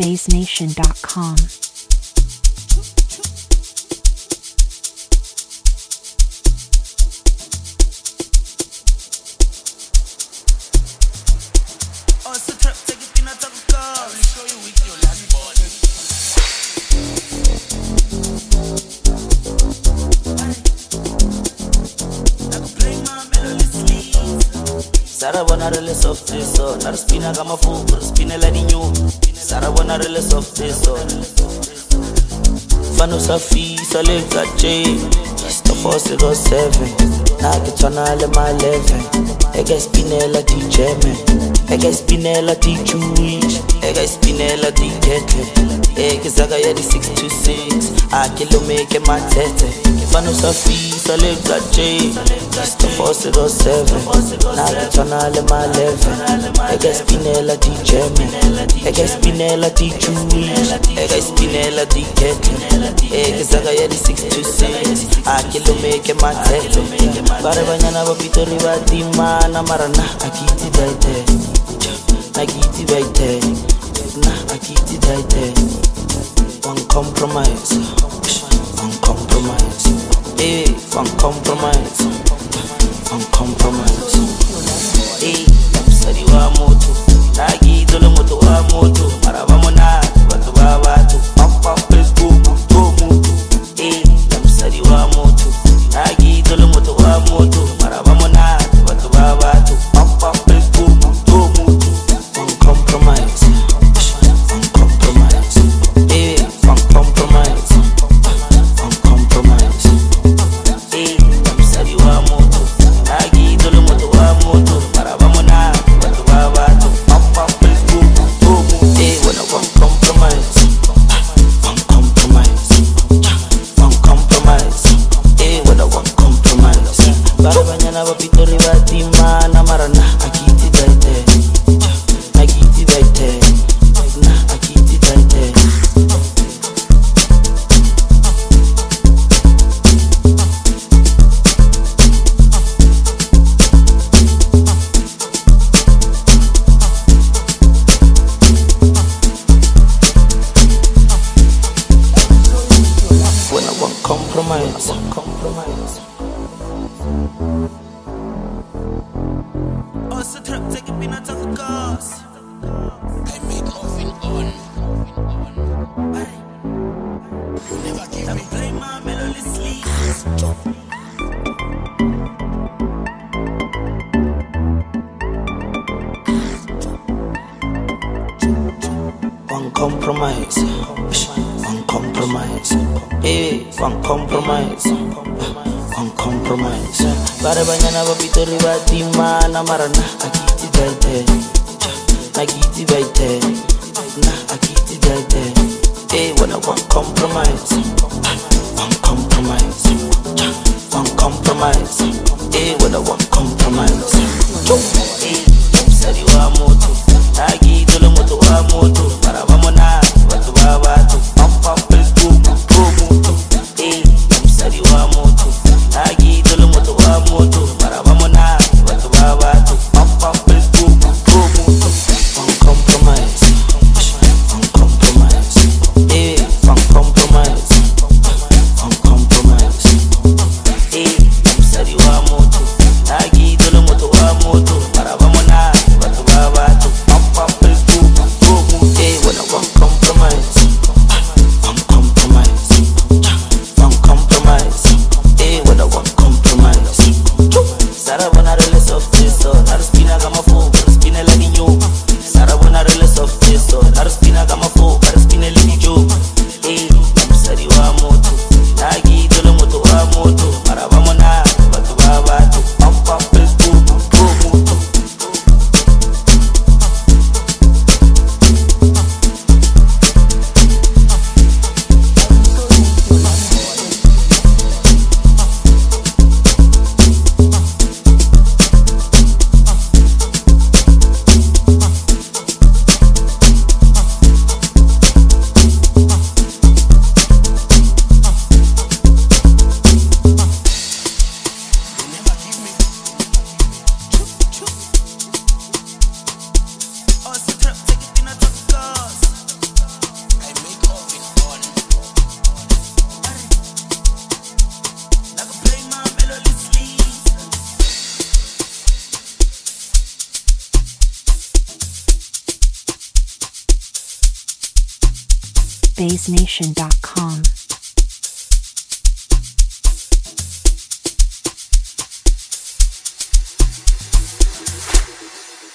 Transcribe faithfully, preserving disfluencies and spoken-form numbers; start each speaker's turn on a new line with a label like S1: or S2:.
S1: base nation dot com.
S2: Sarabona rele soft so, nar spina kama fuku, spina la di new. Sarabona rele soft so. Fano safi, sale gache, sto force go seven. Na ke tshwana le ma eleven. Ega spinella di jeme, ega spinella di Jewish, ega spinella di keke. Ega zaga ya di six two six, a kilo make ma tete. Fano safi, sale gache, sto force go seven. Na ke tshwana le ma eleven. Ega spinella di jeme, ega spinella di Jewish, ega spinella di keke. Ega zaga ya di six two six, a kilo make ma tete. Bare banyana ba pitori ba dima na marana akiti daite, akiti daite, na akiti daite. One compromise, one compromise, eh, one compromise, one compromise. Eh, sari wa moto, nagi dolo moto wa moto, maraba mona, batu ba batu, pampa Facebook, go moto. Eh, sari wa moto, nagi dolo moto wa moto, maraba mona, batu ba batu, pampa Facebook, go moto. One compromise, one compromise, eh, one compromise, one compromise. Eh, sari wa moto, nagi dolo moto wa moto, maraba mona, batu ba batu, pampa Facebook, go moto. Eh, wanna one compromise, one compromise, one compromise. Eh, wanna one compromise. Bara banyana ba pitori ba dima na marana akiti daite, akiti daite, na akiti daite. Wanna one compromise, compromise. Also trap take a peanut of gas. I make oven on. You never give me play my melody sleep. One compromise, one compromise, eh, one compromise, one compromise. Bare banyana ba pitori ba dima na marana akiti daite, akiti daite, na akiti daite. Eh, wanna one compromise, one compromise, one compromise. Eh, wanna one compromise. Eh, sari wa moto, nagi dolo moto wa moto, maraba mona, batu ba batu, pampa Facebook, go moto. Eh, sari wa moto, nagi dolo moto wa moto, maraba mona, batu ba batu, pampa Facebook, go moto. One compromise, one compromise, eh, one compromise, one compromise. Eh, sari wa moto, nagi dolo moto wa moto, maraba mona.
S1: bass nation dot com.